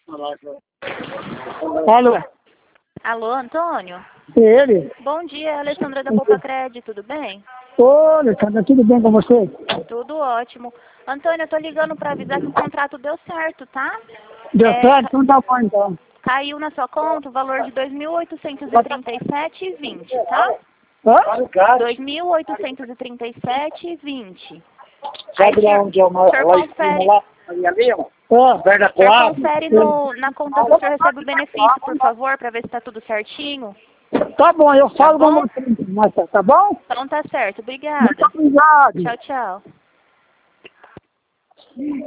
Alô? Alô, Antônio? Ele? Bom dia, Alessandra da Poupa Crédito, tudo bem? Ô, Alessandra, tudo bem com você? Tudo ótimo. Antônio, eu tô ligando para avisar que o contrato deu certo, tá? Deu certo? Então tá bom, então. Caiu na sua conta o valor de R$ 2.837,20, tá? Hã? R$ 2.837,20. Sabe lá onde é o nosso? Lá em cima, lá? Perto da O senhor Coab? confere na conta que o senhor recebe o benefício, por favor, para ver se tá tudo certinho. Tá bom, eu falo Tá bom? com você, mas tá bom? Então tá certo, Muito obrigada. obrigado. Tchau, tchau.